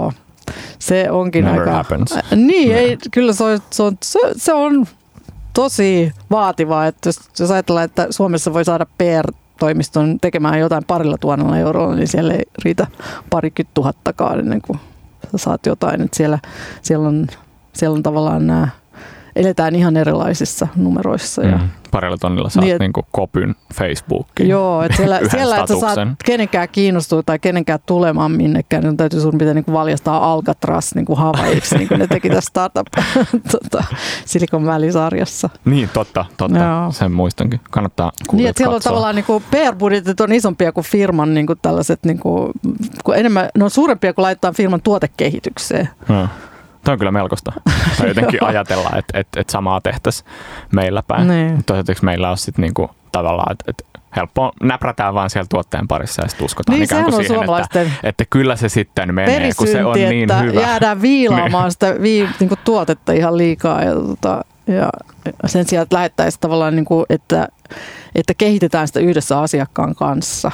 Se onkin Never aika... happens. Niin, ei, kyllä se on tosi vaativaa, että jos ajatellaan, että Suomessa voi saada PR-toimiston tekemään jotain 2,000 eurolla, niin siellä ei riitä 20 000 ennen kuin sä saat jotain. Että siellä on tavallaan nämä, eletään ihan erilaisissa numeroissa. Ja 2 000 saat niin, niinku kopyn Facebookiin. Joo, että siellä että sä saat kenenkään kiinnostua tai kenenkään tulemaan minnekään, niin täytyy sun pitää niinku valjastaa Alcatraz niinku Havaiksi, niin kuin ne teki tässä startup Silicon Valley-sarjassa. Niin, totta. Joo. Sen muistankin. Kannattaa kuulla. Niin, että siellä on tavallaan niinku PR-budjetit on isompia kuin firman niinku tällaiset, niinku, enemmän, ne on suurempia kuin laittaa firman tuotekehitykseen. Tämä on kyllä melkoista. Tai jotenkin ajatella, että samaa tehtäisiin meillä päin. Niin. Mutta meillä on sitten niinku tavallaan, että helppo näprätään vaan siellä tuotteen parissa ja sitten uskotaan niin, ikään kuin siihen, että kyllä se sitten menee, kun se on niin hyvä. Jäädään viilaamaan sitä niinku tuotetta ihan liikaa ja sen sijaan, että lähettäisiin tavallaan, niinku, että kehitetään sitä yhdessä asiakkaan kanssa,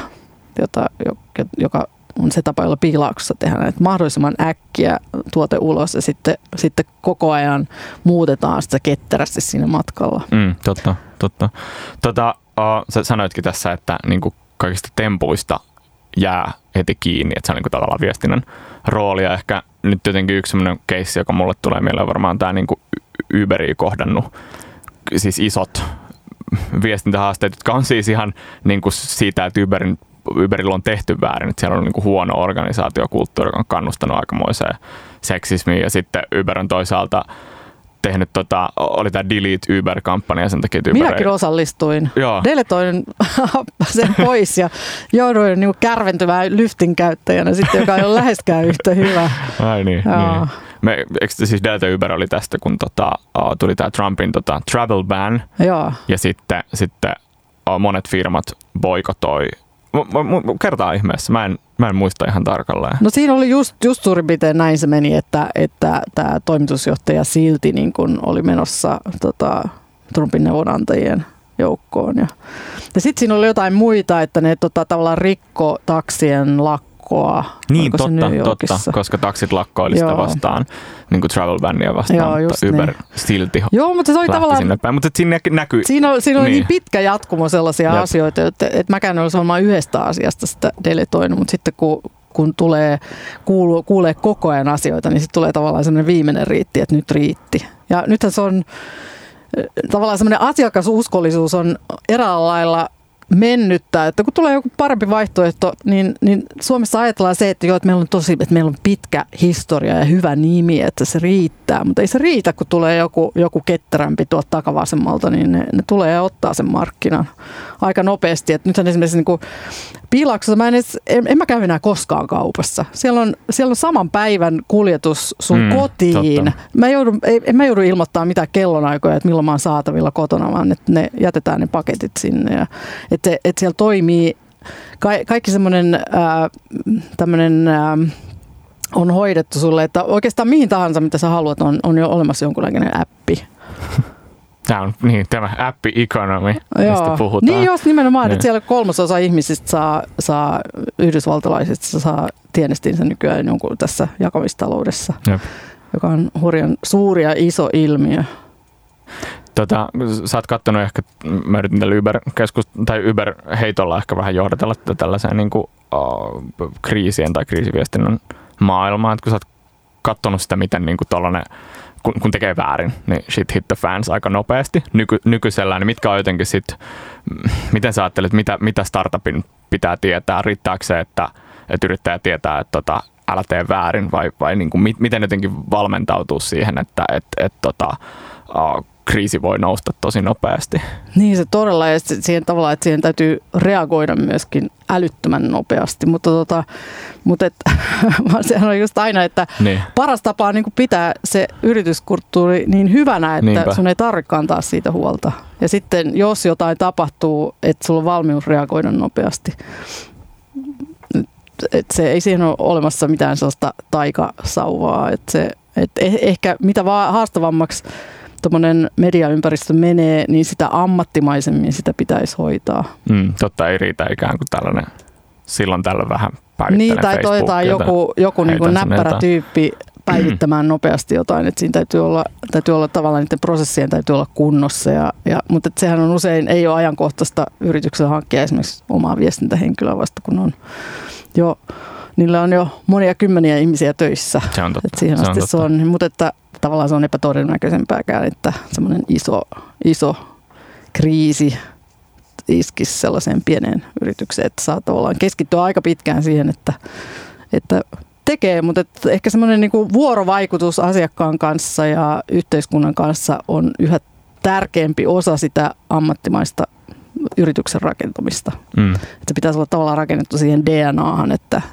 joka on se tapa, jolla piilauksessa tehdään, että mahdollisimman äkkiä tuote ulos ja sitten koko ajan muutetaan sitä ketterästi siinä matkalla. Totta. Sä sanoitkin tässä, että niinku kaikista tempuista jää heti kiinni, että se on niinku tavallaan viestinnän rooli. Ja ehkä nyt jotenkin yksi sellainen keissi, joka mulle tulee mieleen, varmaan tämä niinku Uberiin kohdannut, siis isot viestintähaasteet, jotka on siis ihan niinku siitä, että Uberilla on tehty väärin, että siellä on niinku huono organisaatiokulttuuri, joka on kannustanut aikamoiseen seksismiin, ja sitten Uber on toisaalta tehnyt oli tämä Delete Uber-kampanja sen takia, että Uber minäkin osallistuin. Deletoin sen pois ja jouduin niinku kärventymään Lyftin käyttäjänä sitten, joka ei ole läheskään yhtä hyvä. Ai niin. Eikö siis Delete Uber oli tästä, kun tuli tämä Trumpin travel ban, ja sitten monet firmat boikotoi. Kertaa ihmeessä. Mä en muista ihan tarkalleen. No siinä oli just suurin piirtein näin se meni, että tämä toimitusjohtaja silti niin kun oli menossa Trumpin neuvonantajien joukkoon. Ja sitten siinä oli jotain muita, että ne tavallaan rikko taksien lakkoa. Niin, totta, koska taksit lakkoili sitä vastaan, niin kuin travel bannia vastaan, mutta Uber niin silti mutta se oli tavallaan sinne päin. Mutta siinä näkyy. Siinä oli niin pitkä jatkumo sellaisia asioita, että mäkään en olisi varmaan yhdestä asiasta sitä deletoinut, mutta sitten kun kuulee koko ajan asioita, niin sitten tulee tavallaan semmoinen viimeinen riitti, että nyt riitti. Ja nythän se on tavallaan semmoinen asiakasuskollisuus on eräällä lailla mennyttää, että kun tulee joku parempi vaihtoehto, niin Suomessa ajatellaan se, että meillä on pitkä historia ja hyvä nimi, että se riittää, mutta ei se riitä, kun tulee joku ketterämpi tuolta takavasemmalta, niin ne tulee ottaa sen markkinan aika nopeasti. Et nythän esimerkiksi niin piilauksessa en mä käy enää koskaan kaupassa. Siellä on saman päivän kuljetus sun kotiin. Totta. Mä joudun ilmoittaa mitään kellonaikoja, että milloin mä oon saatavilla kotona, vaan että ne jätetään ne paketit sinne. Ja, että siellä toimii kaikki semmoinen tämmöinen on hoidettu sulle, että oikeastaan mihin tahansa, mitä sä haluat, on jo olemassa jonkunlainen appi. Tämä on tämä appi economy, mistä puhutaan. Niin jos nimenomaan, että siellä 3/3 ihmisistä saa yhdysvaltalaisista saa tienestinsä nykyään jonkun tässä jakamistaloudessa, joka on hurjan suuri ja iso ilmiö. Sä oot kattonut ehkä, mä yritin tällä Uber-heitolla ehkä vähän johdatella tällaiseen niin kuin, kriisien tai kriisiviestinnän maailmaan, että kun sä oot kattonut sitä, miten niin kuin tollainen, kun tekee väärin, niin shit hit the fans aika nopeasti nykyisellään, niin mitkä on jotenkin sitten, miten sä ajattelet, mitä startupin pitää tietää, riittääkö se, että yrittäjä tietää, että älä tee väärin, vai niin kuin, miten jotenkin valmentautuu siihen, että kriisi voi nousta tosi nopeasti. Niin se todella, ja siihen tavallaan, että siihen täytyy reagoida myöskin älyttömän nopeasti, mutta sehän on just aina, että paras tapa on niin kuin pitää se yrityskulttuuri niin hyvänä, että sun ei tarvitse kantaa siitä huolta. Ja sitten jos jotain tapahtuu, että sulla on valmius reagoida nopeasti. Se ei siihen ole olemassa mitään sellaista taikasauvaa, että ehkä mitä haastavammaksi tuommoinen mediaympäristö menee, niin sitä ammattimaisemmin sitä pitäisi hoitaa. Totta, ei riitä ikään kuin tällainen silloin tällöin vähän päivittelen Facebookia. Tai joku niin kuin näppärä tyyppi päivittämään nopeasti jotain, että siinä täytyy olla tavallaan niiden prosessien täytyy olla kunnossa, mutta sehän on usein, ei ole ajankohtaista yrityksellä hankkia esimerkiksi omaa viestintähenkilöä vasta, kun niillä on jo monia kymmeniä ihmisiä töissä. Se on totta. Että siihen asti se on, mutta että tavallaan se on epätodennäköisempääkään, että semmoinen iso kriisi iskisi sellaiseen pieneen yritykseen, että saa tavallaan keskittyä aika pitkään siihen, että tekee, mutta että ehkä semmoinen niin kuin vuorovaikutus asiakkaan kanssa ja yhteiskunnan kanssa on yhä tärkeämpi osa sitä ammattimaista yrityksen rakentamista. Että se pitäisi olla tavallaan rakennettu siihen DNAhan, että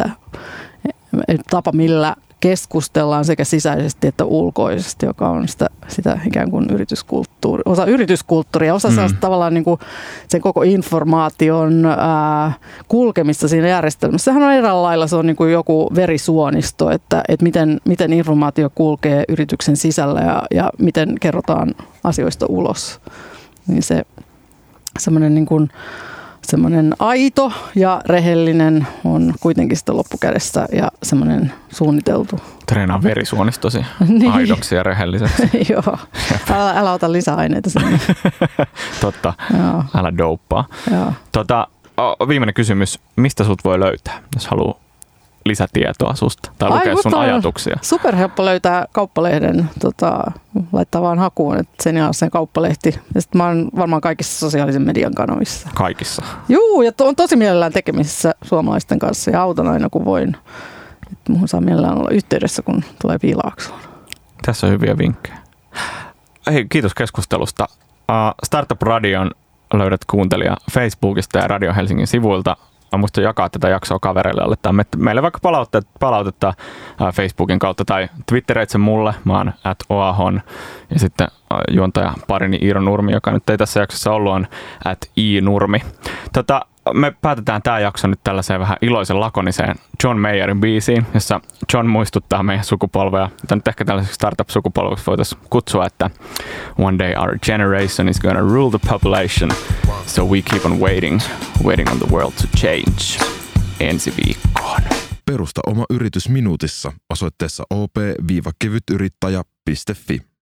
tapa millä keskustellaan sekä sisäisesti että ulkoisesti, joka on sitä ikään kuin osa yrityskulttuuria, osa sellaista tavallaan niin kuin sen koko informaation kulkemista siinä järjestelmässä. Sehän on eräällä lailla, se on niin kuin joku verisuonisto, että miten informaatio kulkee yrityksen sisällä ja miten kerrotaan asioista ulos. Niin se semmoinen niin kuin semmoinen aito ja rehellinen on kuitenkin sitä loppukädessä ja semmoinen suunniteltu. Treenaa verisuonistosi aidoksi ja rehelliseksi. Joo, älä ota lisäaineita sinne. Totta, älä douppaa. Viimeinen kysymys, mistä sut voi löytää, jos haluaa lisätietoa susta tai lukea sun ajatuksia? Superhelppo löytää Kauppalehden, laittaa vaan hakuun, että sen jää sen Kauppalehti. Ja sitten mä oon varmaan kaikissa sosiaalisen median kanavissa. Kaikissa? Juu, ja on tosi mielellään tekemisissä suomalaisten kanssa ja autan aina kun voin. Että muhun saa mielellään olla yhteydessä, kun tulee Piilaaksoon. Tässä on hyviä vinkkejä. Hei, kiitos keskustelusta. Startup Radion löydät kuuntelija Facebookista ja Radio Helsingin sivuilta. Muista jakaa tätä jaksoa kavereille, laittaa meille vaikka palautetta Facebookin kautta tai twittereitse mulle. Mä oon @oahon ja sitten juontaja parini Iiro Nurmi, joka nyt ei tässä jaksossa ollut, on @inurmi. Me päätetään tämä jakso nyt tällaiseen vähän iloisen lakoniseen John Mayerin biisiin, jossa John muistuttaa meidän sukupolvea, jota nyt ehkä tällaiseksi startup-sukupolveksi voitaisiin kutsua, että one day our generation is gonna rule the population, so we keep on waiting on the world to change. Ensi viikkoon. Perusta oma yritys minuutissa osoitteessa op-kevytyrittäjä.fi.